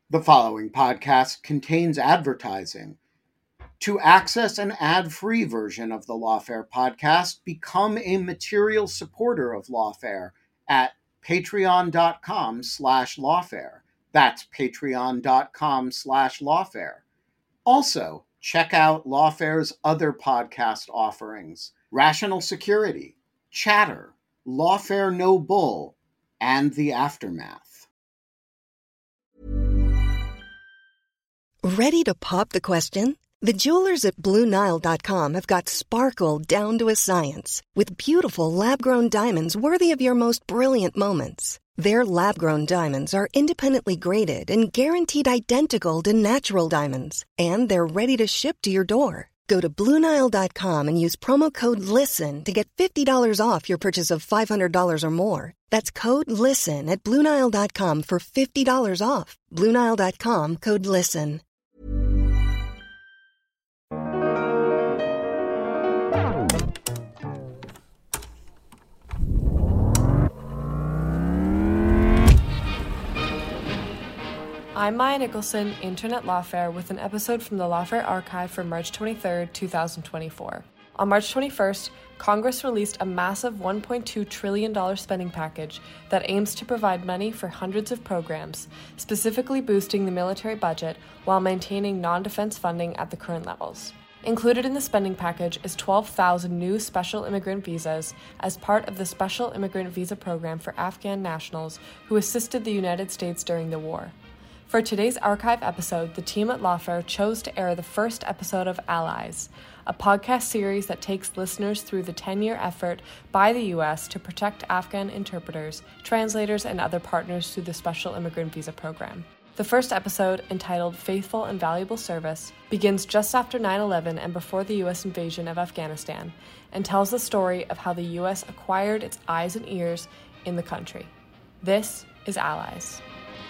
The following podcast contains advertising. To access an ad-free version of the Lawfare podcast, become a material supporter of Lawfare at patreon.com/lawfare. That's patreon.com/lawfare. Also, check out Lawfare's other podcast offerings: Rational Security, Chatter, Lawfare No Bull, and The Aftermath. Ready to pop the question? The jewelers at BlueNile.com have got sparkle down to a science with beautiful lab-grown diamonds worthy of your most brilliant moments. Their lab-grown diamonds are independently graded and guaranteed identical to natural diamonds, and they're ready to ship to your door. Go to BlueNile.com and use promo code LISTEN to get $50 off your purchase of $500 or more. That's code LISTEN at BlueNile.com for $50 off. BlueNile.com, code LISTEN. I'm Maya Nicholson, intern at Lawfare, with an episode from the Lawfare archive for March 23, 2024. On March 21st, Congress released a massive $1.2 trillion spending package that aims to provide money for hundreds of programs, specifically boosting the military budget while maintaining non-defense funding at the current levels. Included in the spending package is 12,000 new special immigrant visas as part of the Special Immigrant Visa Program for Afghan nationals who assisted the United States during the war. For today's archive episode, the team at Lawfare chose to air the first episode of Allies, a podcast series that takes listeners through the 10-year effort by the U.S. to protect Afghan interpreters, translators, and other partners through the Special Immigrant Visa Program. The first episode, entitled Faithful and Valuable Service, begins just after 9/11 and before the U.S. invasion of Afghanistan, and tells the story of how the U.S. acquired its eyes and ears in the country. This is Allies.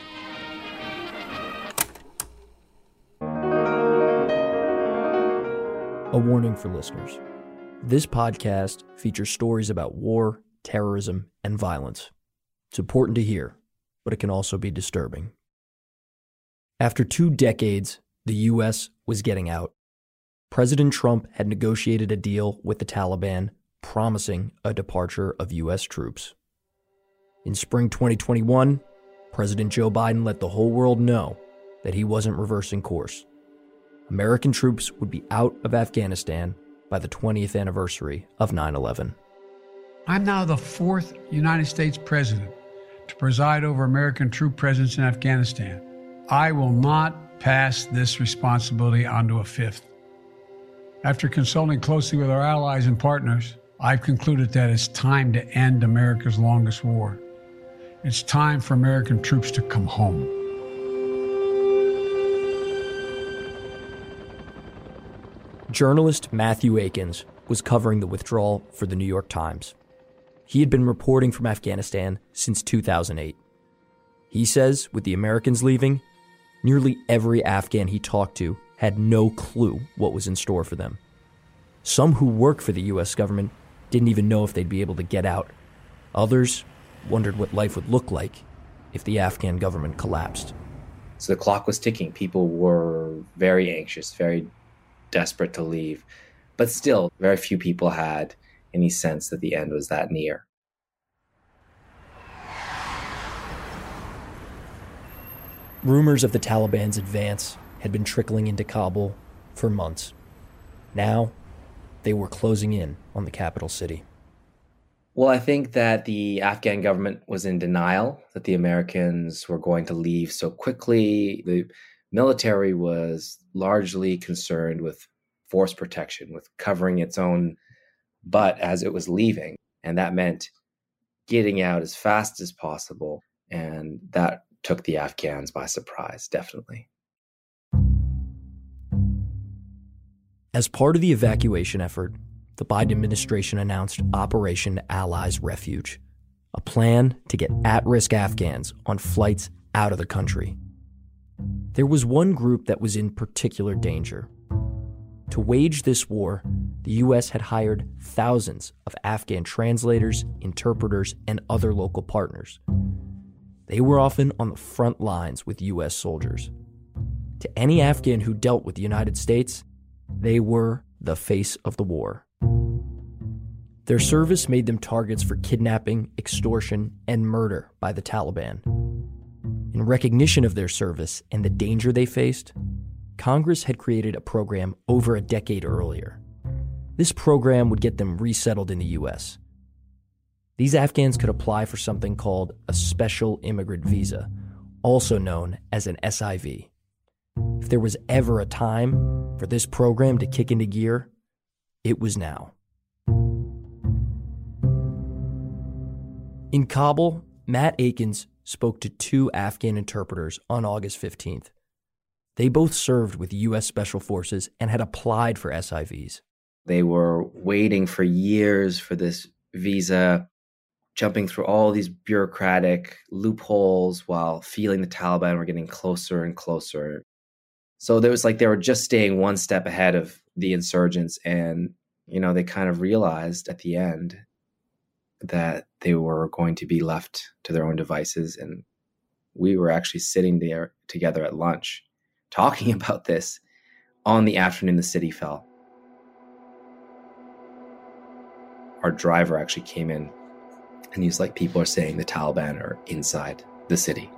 A warning for listeners. This podcast features stories about war, terrorism, and violence. It's important to hear, but it can also be disturbing. After 2 decades, the U.S. was getting out. President Trump had negotiated a deal with the Taliban, promising a departure of U.S. troops. In spring 2021, President Joe Biden let the whole world know that he wasn't reversing course. American troops would be out of Afghanistan by the 20th anniversary of 9/11. I'm now the 4th United States president to preside over American troop presence in Afghanistan. I will not pass this responsibility on to a 5th. After consulting closely with our allies and partners, I've concluded that it's time to end America's longest war. It's time for American troops to come home. Journalist Matthew Akins was covering the withdrawal for the New York Times. He had been reporting from Afghanistan since 2008. He says, with the Americans leaving, nearly every Afghan he talked to had no clue what was in store for them. Some who work for the U.S. government didn't even know if they'd be able to get out. Others wondered what life would look like if the Afghan government collapsed. So the clock was ticking. People were very anxious, very desperate to leave. But still, very few people had any sense that the end was that near. Rumors of the Taliban's advance had been trickling into Kabul for months. Now, they were closing in on the capital city. Well, I think that the Afghan government was in denial that the Americans were going to leave so quickly. The military was largely concerned with force protection, with covering its own butt as it was leaving. And that meant getting out as fast as possible. And that took the Afghans by surprise, definitely. As part of the evacuation effort, the Biden administration announced Operation Allies Refuge, a plan to get at-risk Afghans on flights out of the country. There was one group that was in particular danger. To wage this war, the U.S. had hired thousands of Afghan translators, interpreters, and other local partners. They were often on the front lines with U.S. soldiers. To any Afghan who dealt with the United States, they were the face of the war. Their service made them targets for kidnapping, extortion, and murder by the Taliban. In recognition of their service and the danger they faced, Congress had created a program over a decade earlier. This program would get them resettled in the U.S. These Afghans could apply for something called a Special Immigrant Visa, also known as an SIV. If there was ever a time for this program to kick into gear, it was now. In Kabul, Matt Akins spoke to 2 Afghan interpreters on August 15th. They both served with U.S. Special Forces and had applied for SIVs. They were waiting for years for this visa, jumping through all these bureaucratic loopholes while feeling the Taliban were getting closer and closer. So there was like they were just staying one step ahead of the insurgents. And, they kind of realized at the end that they were going to be left to their own devices. And we were actually sitting there together at lunch talking about this on the afternoon the city fell. Our driver actually came in and he's like, people are saying the Taliban are inside the city.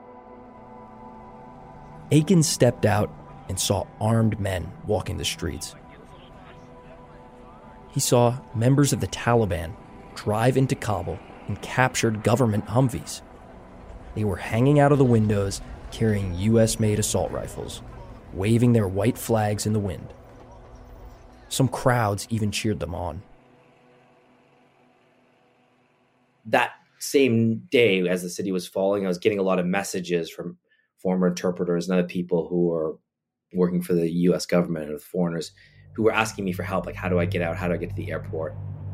Akins stepped out and saw armed men walking the streets. He saw members of the Taliban drive into Kabul and captured government Humvees. They were hanging out of the windows carrying U.S.-made assault rifles, waving their white flags in the wind. Some crowds even cheered them on. That same day, as the city was falling, I was getting a lot of messages from former interpreters and other people who are working for the U.S. government and foreigners who were asking me for help, like, how do I get out? How do I get to the airport?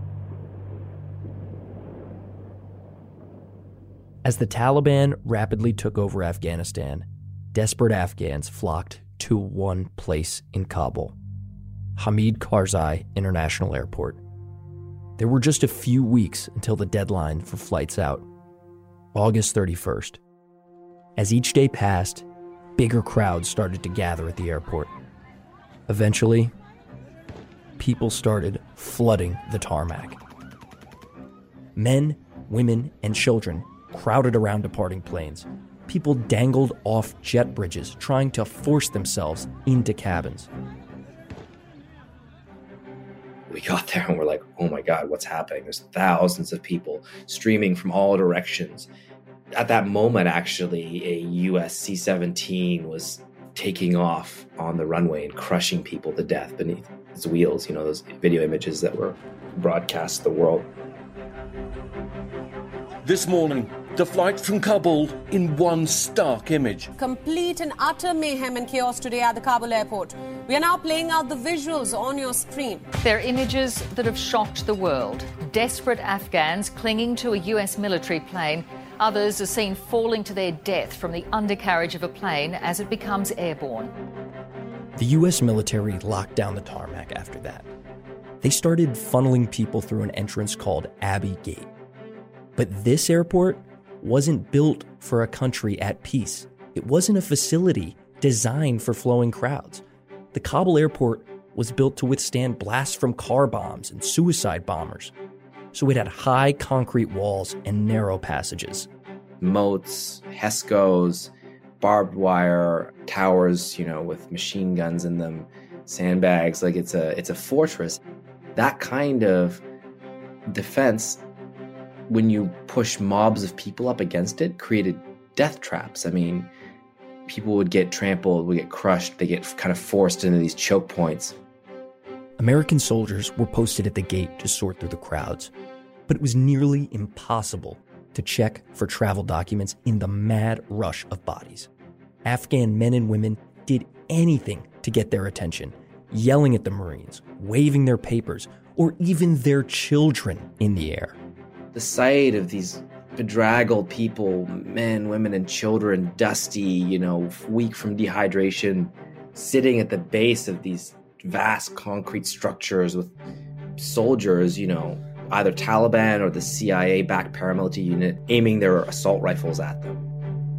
As the Taliban rapidly took over Afghanistan, desperate Afghans flocked to one place in Kabul, Hamid Karzai International Airport. There were just a few weeks until the deadline for flights out, August 31st. As each day passed, bigger crowds started to gather at the airport. Eventually, people started flooding the tarmac. Men, women, and children crowded around departing planes. People dangled off jet bridges, trying to force themselves into cabins. We got there and we're like, oh my God, what's happening? There's thousands of people streaming from all directions. At that moment, actually, a US C-17 was taking off on the runway and crushing people to death beneath its wheels. Those video images that were broadcast to the world. This morning, the flight from Kabul in one stark image. Complete and utter mayhem and chaos today at the Kabul airport. We are now playing out the visuals on your screen. They're images that have shocked the world. Desperate Afghans clinging to a US military plane. Others are seen falling to their death from the undercarriage of a plane as it becomes airborne. The US military locked down the tarmac after that. They started funneling people through an entrance called Abbey Gate. But this airport wasn't built for a country at peace. It wasn't a facility designed for flowing crowds. The Kabul airport was built to withstand blasts from car bombs and suicide bombers. So it had high concrete walls and narrow passages. Moats, HESCOs, barbed wire, towers, with machine guns in them, sandbags, like it's a fortress. That kind of defense, when you push mobs of people up against it, created death traps. I mean, people would get trampled, would get crushed, they get kind of forced into these choke points. American soldiers were posted at the gate to sort through the crowds, but it was nearly impossible to check for travel documents in the mad rush of bodies. Afghan men and women did anything to get their attention, yelling at the Marines, waving their papers, or even their children in the air. The sight of these bedraggled people, men, women, and children, dusty, weak from dehydration, sitting at the base of these vast concrete structures with soldiers, either Taliban or the CIA-backed paramilitary unit aiming their assault rifles at them.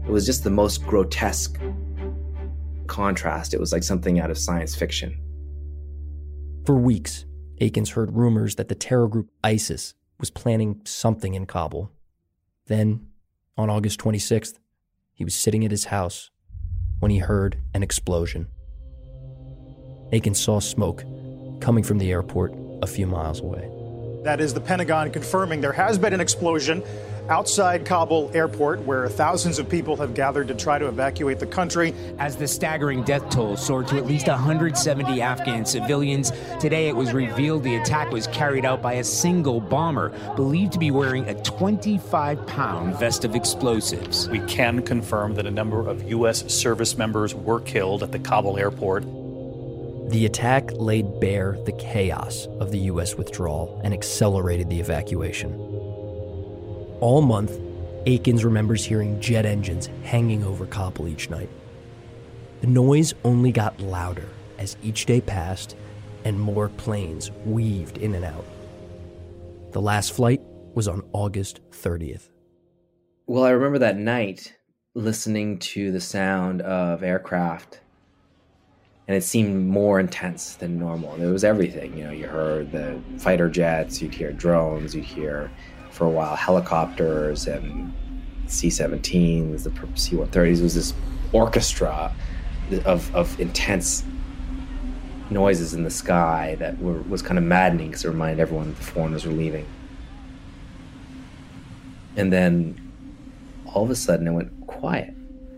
It was just the most grotesque contrast. It was like something out of science fiction. For weeks, Akins heard rumors that the terror group ISIS was planning something in Kabul. Then, on August 26th, he was sitting at his house when he heard an explosion. Akins saw smoke coming from the airport a few miles away. That is the Pentagon confirming there has been an explosion outside Kabul airport where thousands of people have gathered to try to evacuate the country. As the staggering death toll soared to at least 170 Afghan civilians, today it was revealed the attack was carried out by a single bomber believed to be wearing a 25-pound vest of explosives. We can confirm that a number of U.S. service members were killed at the Kabul airport. The attack laid bare the chaos of the U.S. withdrawal and accelerated the evacuation. All month, Akins remembers hearing jet engines hanging over Kabul each night. The noise only got louder as each day passed and more planes weaved in and out. The last flight was on August 30th. Well, I remember that night listening to the sound of aircraft, and it seemed more intense than normal. There was everything. You heard the fighter jets, you'd hear drones, you'd hear, for a while, helicopters and C-17s, the C-130s. It was this orchestra of intense noises in the sky that was kind of maddening because it reminded everyone that the foreigners were leaving. And then all of a sudden it went quiet.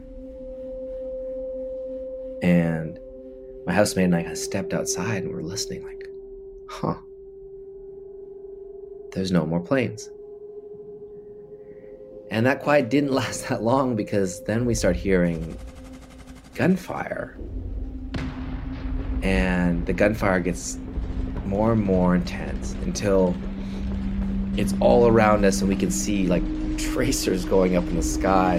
And my housemate and I kind of stepped outside and we were listening like, there's no more planes. And that quiet didn't last that long because then we start hearing gunfire. And the gunfire gets more and more intense until it's all around us and we can see like tracers going up in the sky.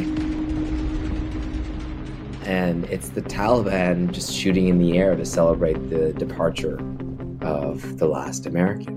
And it's the Taliban just shooting in the air to celebrate the departure of the last American.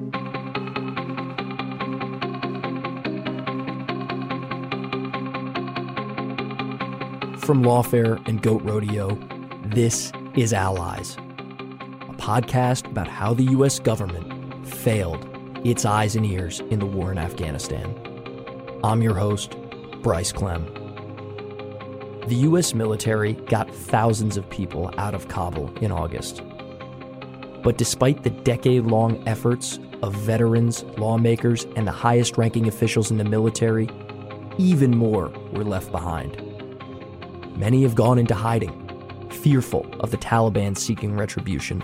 From Lawfare and Goat Rodeo, this is Allies, a podcast about how the U.S. government failed its eyes and ears in the war in Afghanistan. I'm your host, Bryce Clem. The U.S. military got thousands of people out of Kabul in August. But despite the decade-long efforts of veterans, lawmakers, and the highest-ranking officials in the military, even more were left behind. Many have gone into hiding, fearful of the Taliban seeking retribution.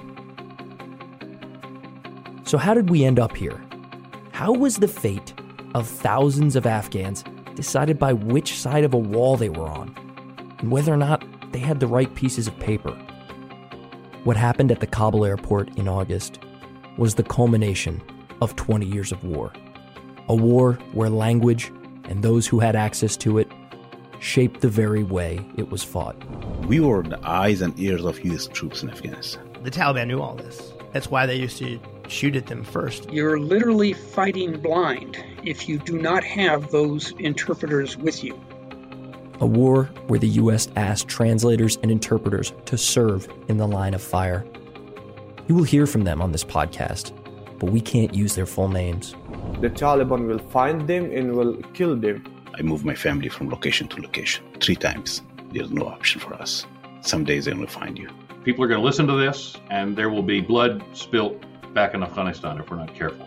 So how did we end up here? How was the fate of thousands of Afghans decided by which side of a wall they were on, and whether or not they had the right pieces of paper? What happened at the Kabul airport in August was the culmination of 20 years of war. A war where language and those who had access to it shaped the very way it was fought. We were the eyes and ears of U.S. troops in Afghanistan. The Taliban knew all this. That's why they used to shoot at them first. You're literally fighting blind if you do not have those interpreters with you. A war where the U.S. asked translators and interpreters to serve in the line of fire. You will hear from them on this podcast, but we can't use their full names. The Taliban will find them and will kill them. I moved my family from location to location 3 times. There's no option for us. Some days they will find you. People are going to listen to this, and there will be blood spilt back in Afghanistan if we're not careful.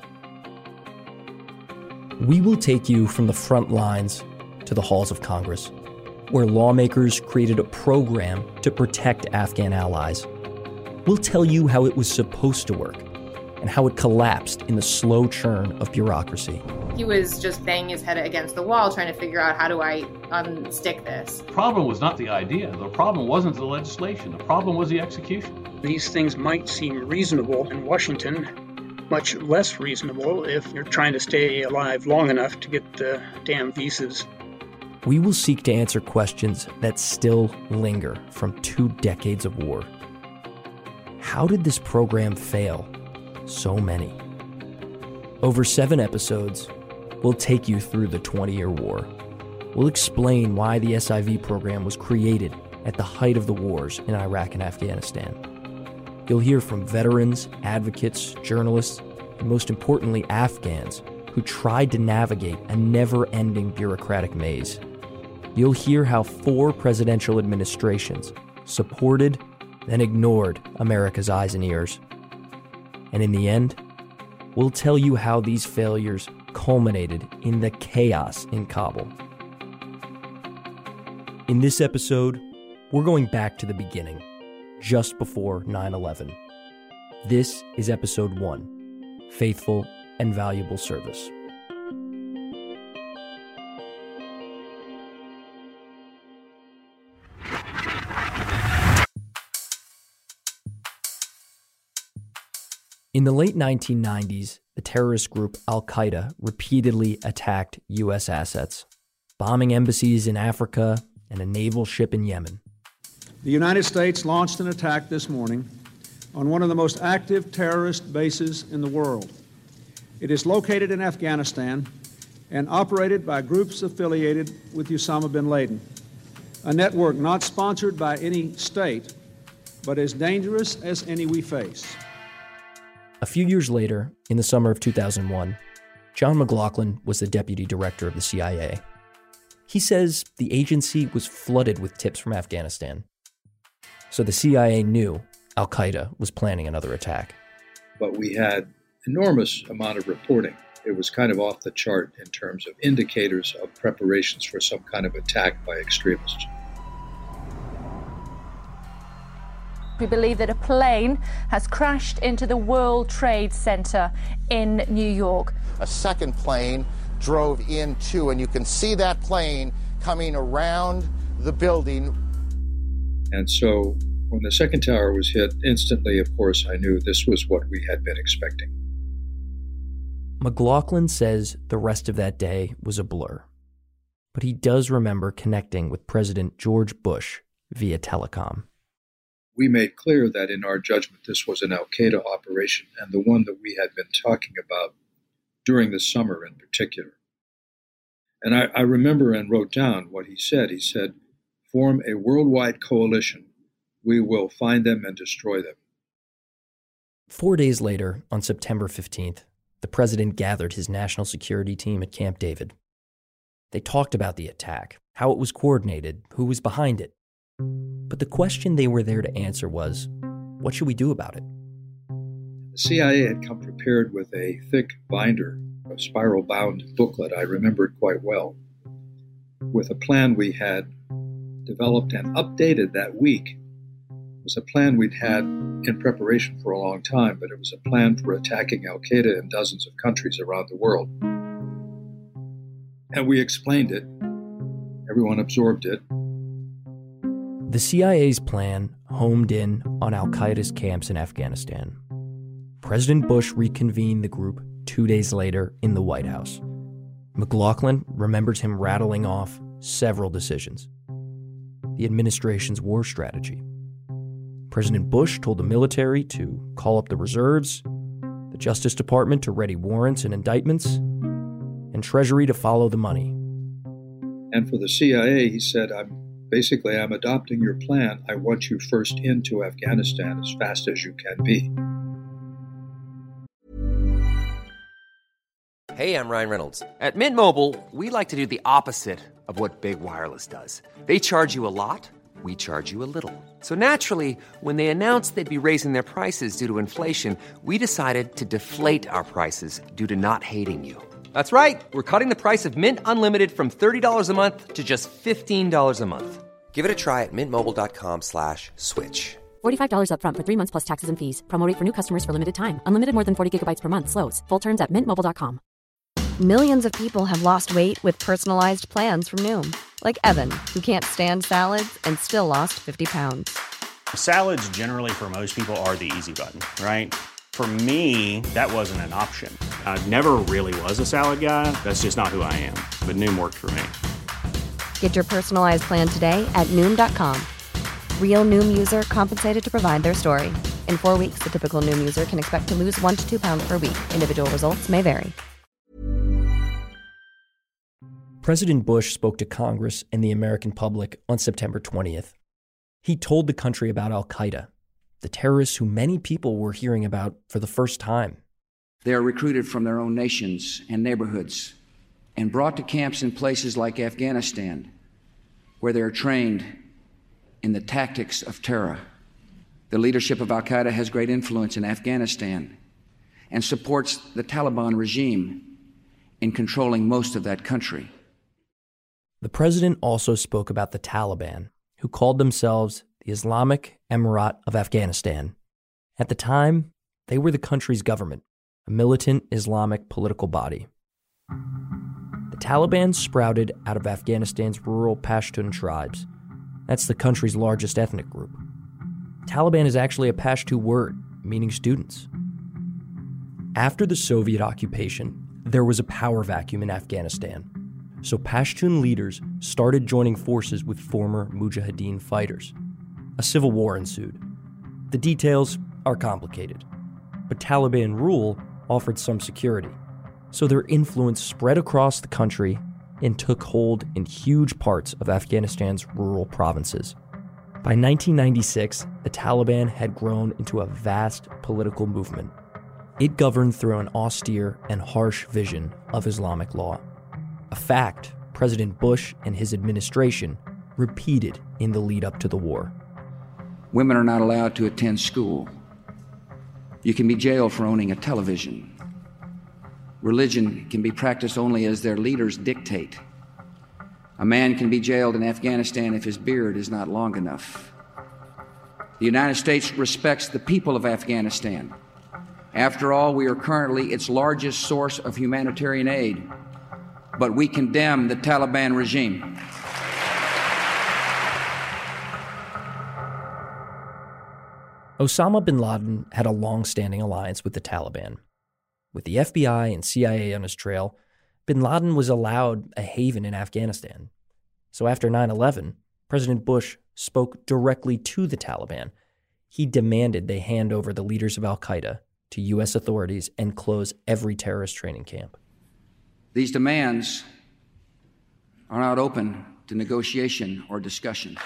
We will take you from the front lines to the halls of Congress, where lawmakers created a program to protect Afghan allies. We'll tell you how it was supposed to work and how it collapsed in the slow churn of bureaucracy. He was just banging his head against the wall trying to figure out, how do I unstick this? The problem was not the idea. The problem wasn't the legislation. The problem was the execution. These things might seem reasonable in Washington, much less reasonable if you're trying to stay alive long enough to get the damn visas. We will seek to answer questions that still linger from 2 decades of war. How did this program fail so many? Over 7 episodes, we'll take you through the 20-year war. We'll explain why the SIV program was created at the height of the wars in Iraq and Afghanistan. You'll hear from veterans, advocates, journalists, and most importantly, Afghans who tried to navigate a never-ending bureaucratic maze. You'll hear how 4 presidential administrations supported, then ignored America's eyes and ears. And in the end, we'll tell you how these failures culminated in the chaos in Kabul. In this episode, we're going back to the beginning, just before 9/11. This is episode 1, Faithful and Valuable Service. In the late 1990s, the terrorist group Al-Qaeda repeatedly attacked U.S. assets, bombing embassies in Africa and a naval ship in Yemen. The United States launched an attack this morning on one of the most active terrorist bases in the world. It is located in Afghanistan and operated by groups affiliated with Osama bin Laden, a network not sponsored by any state, but as dangerous as any we face. A few years later, in the summer of 2001, John McLaughlin was the deputy director of the CIA. He says the agency was flooded with tips from Afghanistan. So the CIA knew Al-Qaeda was planning another attack. But we had enormous amount of reporting. It was kind of off the chart in terms of indicators of preparations for some kind of attack by extremists. We believe that a plane has crashed into the World Trade Center in New York. A second plane drove into, and you can see that plane coming around the building. And so when the second tower was hit, instantly, of course, I knew this was what we had been expecting. McLaughlin says the rest of that day was a blur. But he does remember connecting with President George Bush via telecom. We made clear that in our judgment this was an Al-Qaeda operation, and the one that we had been talking about during the summer in particular. And I remember and wrote down what he said. He said, "Form a worldwide coalition. We will find them and destroy them." 4 days later, on September 15th, the president gathered his national security team at Camp David. They talked about the attack, how it was coordinated, who was behind it. But the question they were there to answer was, what should we do about it? The CIA had come prepared with a thick binder, a spiral-bound booklet I remembered quite well, with a plan we had developed and updated that week. It was a plan we'd had in preparation for a long time, but it was a plan for attacking Al-Qaeda in dozens of countries around the world. And we explained it. Everyone absorbed it. The CIA's plan homed in on Al-Qaeda's camps in Afghanistan. President Bush reconvened the group 2 days later in the White House. McLaughlin remembers him rattling off several decisions. The administration's war strategy. President Bush told the military to call up the reserves, the Justice Department to ready warrants and indictments, and Treasury to follow the money. And for the CIA, he said, I'm adopting your plan. I want you first into Afghanistan as fast as you can be. Hey, I'm Ryan Reynolds. At Mint Mobile, we like to do the opposite of what Big Wireless does. They charge you a lot, we charge you a little. So naturally, when they announced they'd be raising their prices due to inflation, we decided to deflate our prices due to not hating you. That's right. We're cutting the price of Mint Unlimited from $30 a month to just $15 a month. Give it a try at mintmobile.com/switch. $45 up front for 3 months plus taxes and fees. Promo rate for new customers for limited time. Unlimited more than 40 gigabytes per month. Slows full terms at mintmobile.com. Millions of people have lost weight with personalized plans from Noom. Like Evan, who can't stand salads and still lost 50 pounds. Salads generally for most people are the easy button, right? For me, that wasn't an option. I never really was a salad guy. That's just not who I am. But Noom worked for me. Get your personalized plan today at Noom.com. Real Noom user compensated to provide their story. In 4 weeks, the typical Noom user can expect to lose 1 to 2 pounds per week. Individual results may vary. President Bush spoke to Congress and the American public on September 20th. He told the country about al-Qaeda, the terrorists who many people were hearing about for the first time. They are recruited from their own nations and neighborhoods and brought to camps in places like Afghanistan, where they are trained in the tactics of terror. The leadership of al-Qaeda has great influence in Afghanistan and supports the Taliban regime in controlling most of that country. The president also spoke about the Taliban, who called themselves the Islamic Emirate of Afghanistan. At the time, they were the country's government, a militant Islamic political body. The Taliban sprouted out of Afghanistan's rural Pashtun tribes. That's the country's largest ethnic group. Taliban is actually a Pashto word, meaning students. After the Soviet occupation, there was a power vacuum in Afghanistan, so Pashtun leaders started joining forces with former Mujahideen fighters. A civil war ensued. The details are complicated, but Taliban rule offered some security, so their influence spread across the country and took hold in huge parts of Afghanistan's rural provinces. By 1996, the Taliban had grown into a vast political movement. It governed through an austere and harsh vision of Islamic law, a fact President Bush and his administration repeated in the lead-up to the war. Women are not allowed to attend school. You can be jailed for owning a television. Religion can be practiced only as their leaders dictate. A man can be jailed in Afghanistan if his beard is not long enough. The United States respects the people of Afghanistan. After all, we are currently its largest source of humanitarian aid, but we condemn the Taliban regime. Osama bin Laden had a long-standing alliance with the Taliban. With the FBI and CIA on his trail, bin Laden was allowed a haven in Afghanistan. So after 9/11, President Bush spoke directly to the Taliban. He demanded they hand over the leaders of al-Qaeda to U.S. authorities and close every terrorist training camp. These demands are not open to negotiation or discussion.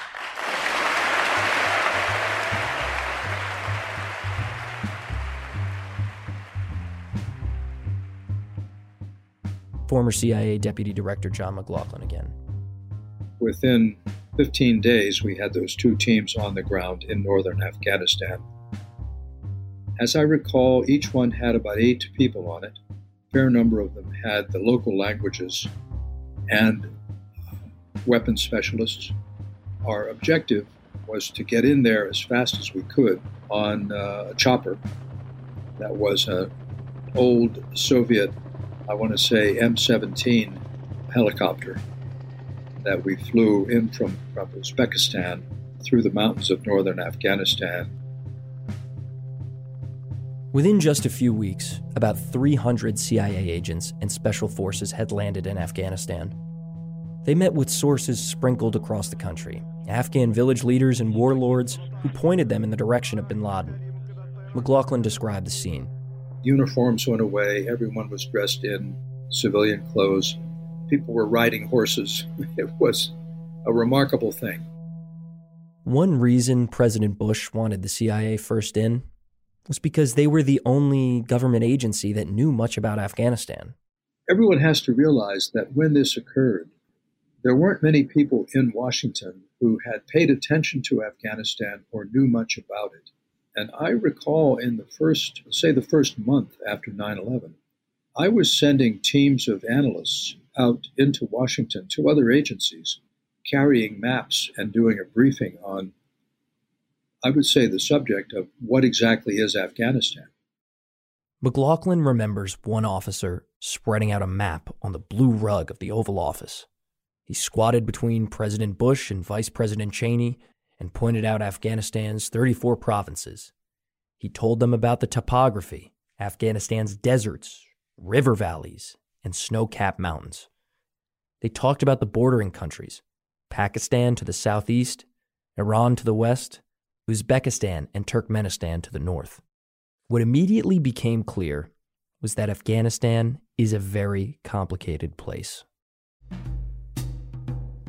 Former CIA Deputy Director John McLaughlin again. Within 15 days, we had those two teams on the ground in northern Afghanistan. As I recall, each one had about 8 people on it. A fair number of them had the local languages and weapons specialists. Our objective was to get in there as fast as we could on a chopper that was an old Soviet, I want to say M-17 helicopter that we flew in from Uzbekistan through the mountains of northern Afghanistan. Within just a few weeks, about 300 CIA agents and special forces had landed in Afghanistan. They met with sources sprinkled across the country, Afghan village leaders and warlords who pointed them in the direction of bin Laden. McLaughlin described the scene. Uniforms went away. Everyone was dressed in civilian clothes. People were riding horses. It was a remarkable thing. One reason President Bush wanted the CIA first in was because they were the only government agency that knew much about Afghanistan. Everyone has to realize that when this occurred, there weren't many people in Washington who had paid attention to Afghanistan or knew much about it. And I recall in the first month after 9/11, I was sending teams of analysts out into Washington to other agencies, carrying maps and doing a briefing on, I would say, the subject of what exactly is Afghanistan. McLaughlin remembers one officer spreading out a map on the blue rug of the Oval Office. He squatted between President Bush and Vice President Cheney and pointed out Afghanistan's 34 provinces. He told them about the topography, Afghanistan's deserts, river valleys, and snow-capped mountains. They talked about the bordering countries, Pakistan to the southeast, Iran to the west, Uzbekistan and Turkmenistan to the north. What immediately became clear was that Afghanistan is a very complicated place.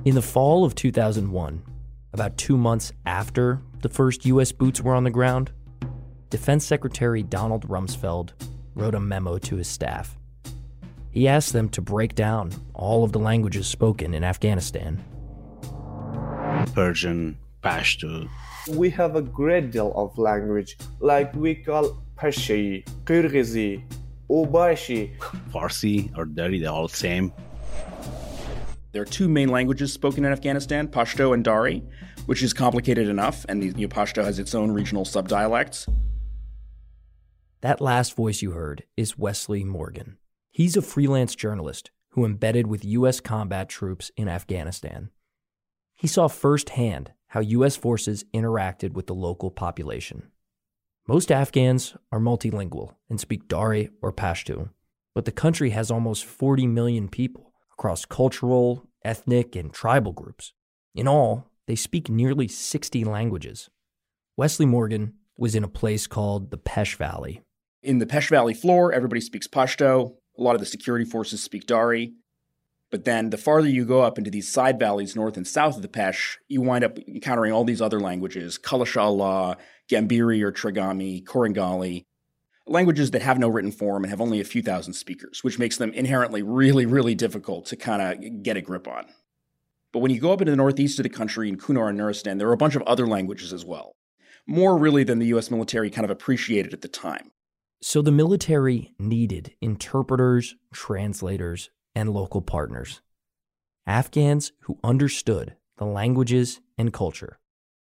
In the fall of 2001, about 2 months after the first U.S. boots were on the ground, Defense Secretary Donald Rumsfeld wrote a memo to his staff. He asked them to break down all of the languages spoken in Afghanistan. Persian, Pashto. We have a great deal of language, like we call Pashto, Kyrgyz, Obashi. Farsi or Dari, they're all the same. There are two main languages spoken in Afghanistan, Pashto and Dari, which is complicated enough, and Pashto has its own regional subdialects. That last voice you heard is Wesley Morgan. He's a freelance journalist who embedded with U.S. combat troops in Afghanistan. He saw firsthand how U.S. forces interacted with the local population. Most Afghans are multilingual and speak Dari or Pashto, but the country has almost 40 million people across cultural, ethnic, and tribal groups. In all, they speak nearly 60 languages. Wesley Morgan was in a place called the Pesh Valley. In the Pesh Valley floor, everybody speaks Pashto. A lot of the security forces speak Dari. But then the farther you go up into these side valleys north and south of the Pesh, you wind up encountering all these other languages, Kalasha, Gambiri or Trigami, Korangali, languages that have no written form and have only a few thousand speakers, which makes them inherently really, really difficult to kind of get a grip on. But when you go up into the northeast of the country in Kunar and Nuristan, there are a bunch of other languages as well. More really than the U.S. military kind of appreciated at the time. So the military needed interpreters, translators, and local partners. Afghans who understood the languages and culture.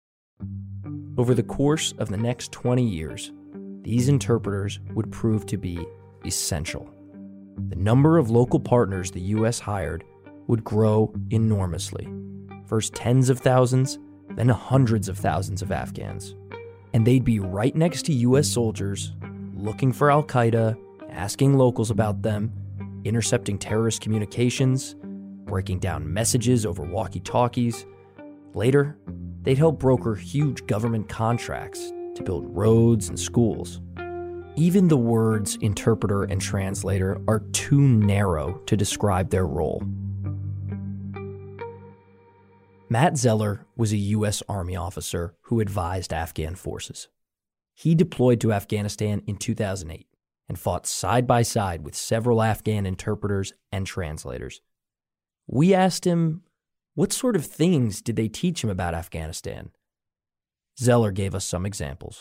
Over the course of the next 20 years, these interpreters would prove to be essential. The number of local partners the U.S. hired would grow enormously. First tens of thousands, then hundreds of thousands of Afghans. And they'd be right next to U.S. soldiers, looking for al-Qaeda, asking locals about them, intercepting terrorist communications, breaking down messages over walkie-talkies. Later, they'd help broker huge government contracts to build roads and schools. Even the words interpreter and translator are too narrow to describe their role. Matt Zeller was a U.S. Army officer who advised Afghan forces. He deployed to Afghanistan in 2008 and fought side by side with several Afghan interpreters and translators. We asked him, what sort of things did they teach him about Afghanistan? Zeller gave us some examples.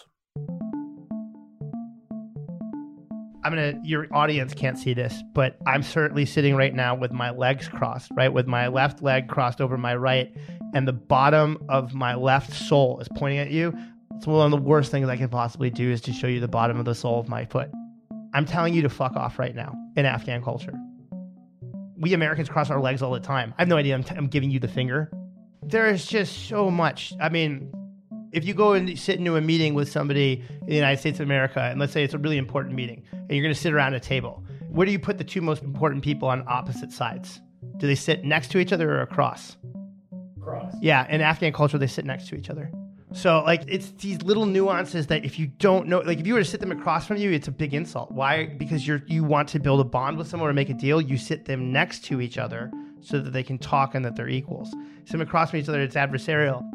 Your audience can't see this, but I'm certainly sitting right now with my legs crossed, right? With my left leg crossed over my right, and the bottom of my left sole is pointing at you. So one of the worst things I can possibly do is to show you the bottom of the sole of my foot. I'm telling you to fuck off right now in Afghan culture. We Americans cross our legs all the time. I have no idea I'm giving you the finger. There is just so much. I mean, if you go and sit into a meeting with somebody in the United States of America, and let's say it's a really important meeting, and you're going to sit around a table, where do you put the two most important people on opposite sides? Do they sit next to each other or across? Across. Yeah, in Afghan culture, they sit next to each other. So, it's these little nuances that if you don't know, if you were to sit them across from you, it's a big insult. Why? Because you want to build a bond with someone or make a deal, you sit them next to each other so that they can talk and that they're equals. Sit them across from each other, it's adversarial.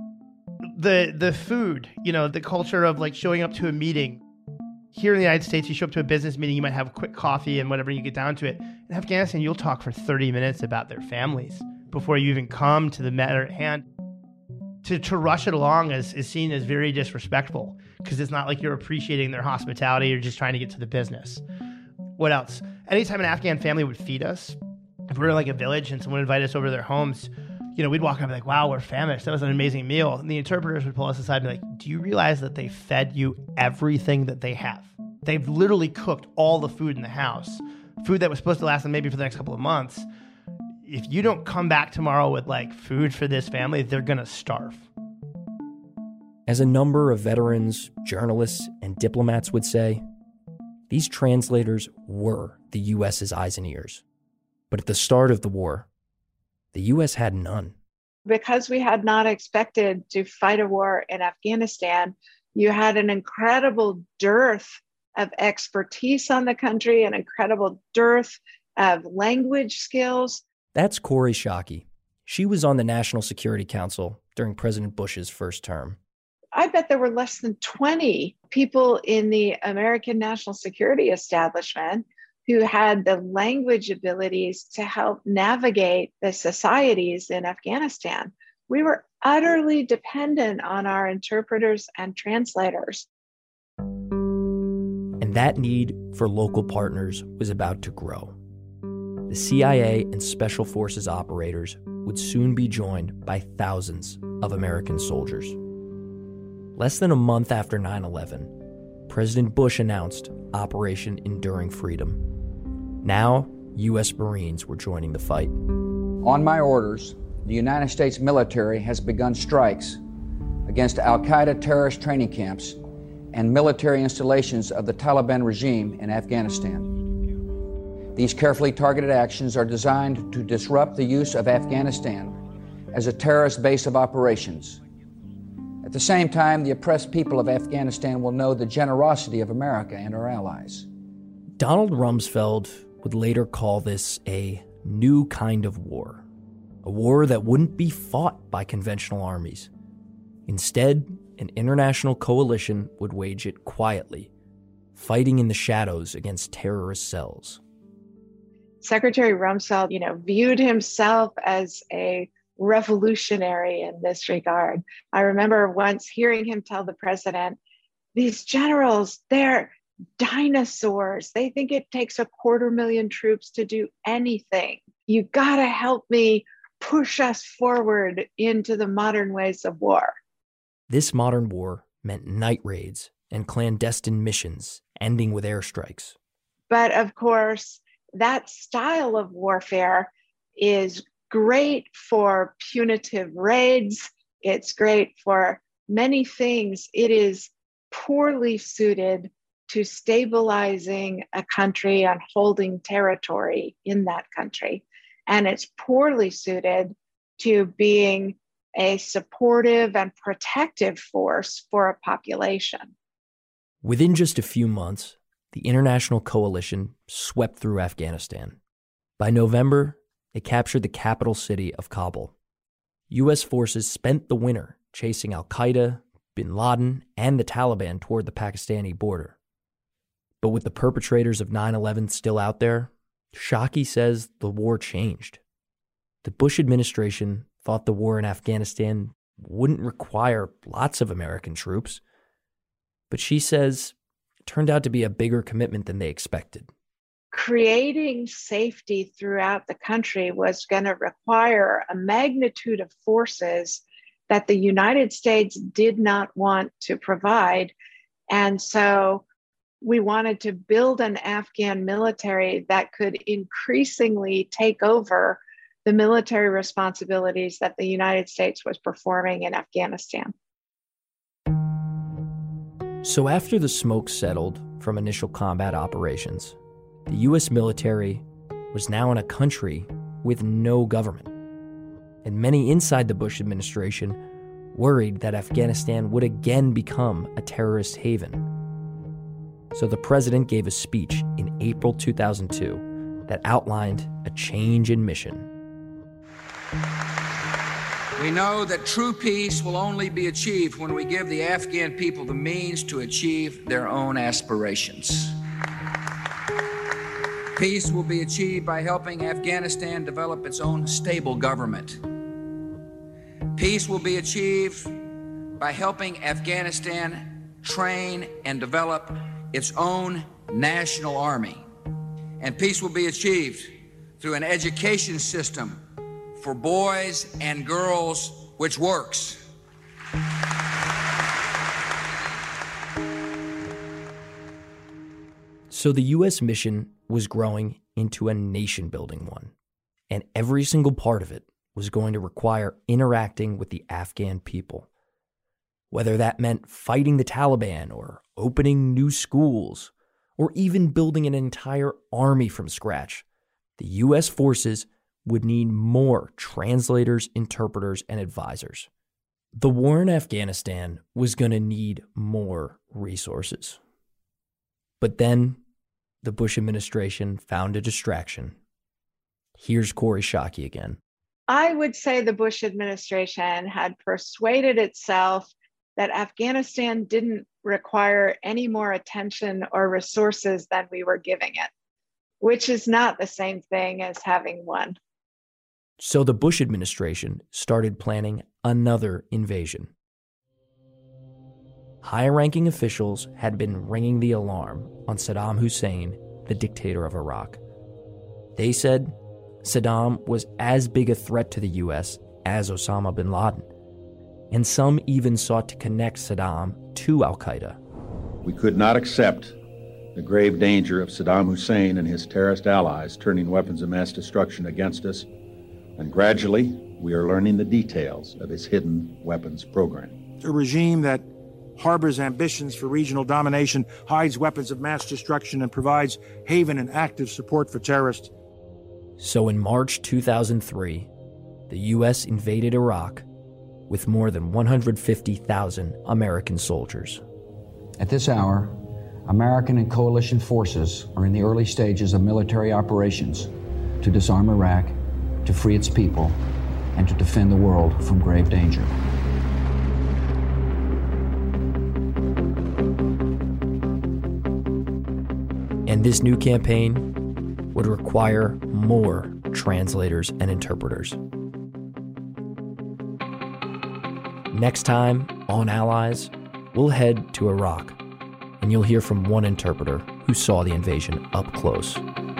The food, the culture of showing up to a meeting. Here in the United States, you show up to a business meeting, you might have a quick coffee and whatever, you get down to it. In Afghanistan, you'll talk for 30 minutes about their families before you even come to the matter at hand. To rush it along is seen as very disrespectful because it's not like you're appreciating their hospitality, you're just trying to get to the business. What else? Anytime an Afghan family would feed us, if we were in a village and someone invited us over to their homes, we'd walk up and be like, wow, we're famished. That was an amazing meal. And the interpreters would pull us aside and be like, do you realize that they fed you everything that they have? They've literally cooked all the food in the house, food that was supposed to last them maybe for the next couple of months. If you don't come back tomorrow with food for this family, they're going to starve. As a number of veterans, journalists, and diplomats would say, these translators were the U.S.'s eyes and ears. But at the start of the war, the U.S. had none. Because we had not expected to fight a war in Afghanistan, you had an incredible dearth of expertise on the country, an incredible dearth of language skills. That's Corey Shockey. She was on the National Security Council during President Bush's first term. I bet there were less than 20 people in the American national security establishment who had the language abilities to help navigate the societies in Afghanistan. We were utterly dependent on our interpreters and translators. And that need for local partners was about to grow. The CIA and Special Forces operators would soon be joined by thousands of American soldiers. Less than a month after 9/11, President Bush announced Operation Enduring Freedom. Now, U.S. Marines were joining the fight. On my orders, the United States military has begun strikes against al-Qaeda terrorist training camps and military installations of the Taliban regime in Afghanistan. These carefully targeted actions are designed to disrupt the use of Afghanistan as a terrorist base of operations. At the same time, the oppressed people of Afghanistan will know the generosity of America and our allies. Donald Rumsfeld would later call this a new kind of war, a war that wouldn't be fought by conventional armies. Instead, an international coalition would wage it quietly, fighting in the shadows against terrorist cells. Secretary Rumsfeld, viewed himself as a revolutionary in this regard. I remember once hearing him tell the president, these generals, they're dinosaurs. They think it takes 250,000 troops to do anything. You gotta help me push us forward into the modern ways of war. This modern war meant night raids and clandestine missions ending with airstrikes. But of course, that style of warfare is great for punitive raids. It's great for many things. It is poorly suited to stabilizing a country and holding territory in that country. And it's poorly suited to being a supportive and protective force for a population. Within just a few months, the international coalition swept through Afghanistan. By November, they captured the capital city of Kabul. U.S. forces spent the winter chasing al-Qaeda, bin Laden, and the Taliban toward the Pakistani border. But with the perpetrators of 9/11 still out there, Shockey says the war changed. The Bush administration thought the war in Afghanistan wouldn't require lots of American troops, but she says it turned out to be a bigger commitment than they expected. Creating safety throughout the country was going to require a magnitude of forces that the United States did not want to provide. And so we wanted to build an Afghan military that could increasingly take over the military responsibilities that the United States was performing in Afghanistan. So after the smoke settled from initial combat operations, the U.S. military was now in a country with no government. And many inside the Bush administration worried that Afghanistan would again become a terrorist haven. So the president gave a speech in April 2002 that outlined a change in mission. We know that true peace will only be achieved when we give the Afghan people the means to achieve their own aspirations. Peace will be achieved by helping Afghanistan develop its own stable government. Peace will be achieved by helping Afghanistan train and develop its own national army. And peace will be achieved through an education system for boys and girls which works. So the U.S. mission was growing into a nation-building one, and every single part of it was going to require interacting with the Afghan people. Whether that meant fighting the Taliban or opening new schools or even building an entire army from scratch, the U.S. forces would need more translators, interpreters, and advisors. The war in Afghanistan was going to need more resources. But then the Bush administration found a distraction. Here's Kori Schake again. I would say the Bush administration had persuaded itself that Afghanistan didn't require any more attention or resources than we were giving it, which is not the same thing as having won. So the Bush administration started planning another invasion. High-ranking officials had been ringing the alarm on Saddam Hussein, the dictator of Iraq. They said Saddam was as big a threat to the U.S. as Osama bin Laden, and some even sought to connect Saddam to al-Qaeda. We could not accept the grave danger of Saddam Hussein and his terrorist allies turning weapons of mass destruction against us, and gradually we are learning the details of his hidden weapons program. A regime that harbors ambitions for regional domination, hides weapons of mass destruction, and provides haven and active support for terrorists. So in March 2003, the U.S. invaded Iraq with more than 150,000 American soldiers. At this hour, American and coalition forces are in the early stages of military operations to disarm Iraq, to free its people, and to defend the world from grave danger. And this new campaign would require more translators and interpreters. Next time on Allies, we'll head to Iraq, and you'll hear from one interpreter who saw the invasion up close.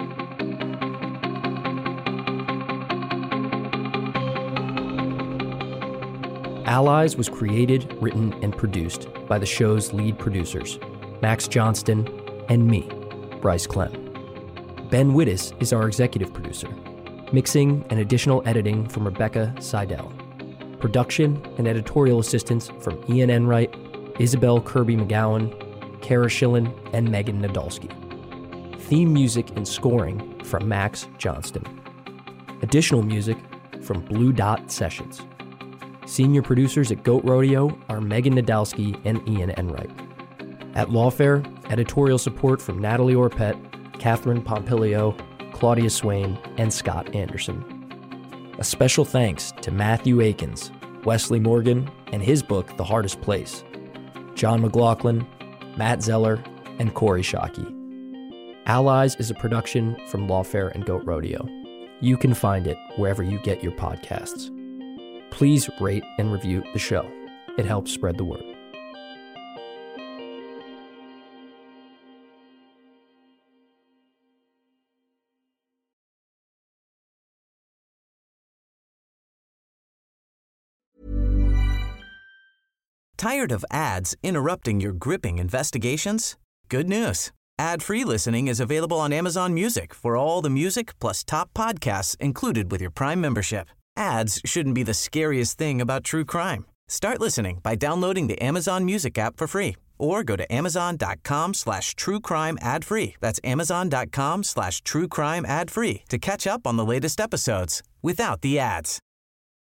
Allies was created, written, and produced by the show's lead producers, Max Johnston and me, Bryce Clem. Ben Wittes is our executive producer. Mixing and additional editing from Rebecca Seidel. Production and editorial assistance from Ian Enright, Isabel Kirby McGowan, Kara Schillen, and Megan Nadolski. Theme music and scoring from Max Johnston. Additional music from Blue Dot Sessions. Senior producers at Goat Rodeo are Megan Nadolski and Ian Enright. At Lawfare, editorial support from Natalie Orpett, Catherine Pompilio, Claudia Swain, and Scott Anderson. A special thanks to Matthew Akins, Wesley Morgan, and his book, The Hardest Place, John McLaughlin, Matt Zeller, and Corey Shockey. Allies is a production from Lawfare and Goat Rodeo. You can find it wherever you get your podcasts. Please rate and review the show. It helps spread the word. Tired of ads interrupting your gripping investigations? Good news. Ad-free listening is available on Amazon Music for all the music plus top podcasts included with your Prime membership. Ads shouldn't be the scariest thing about true crime. Start listening by downloading the Amazon Music app for free or go to amazon.com/truecrime ad-free. That's amazon.com/truecrime ad-free to catch up on the latest episodes without the ads.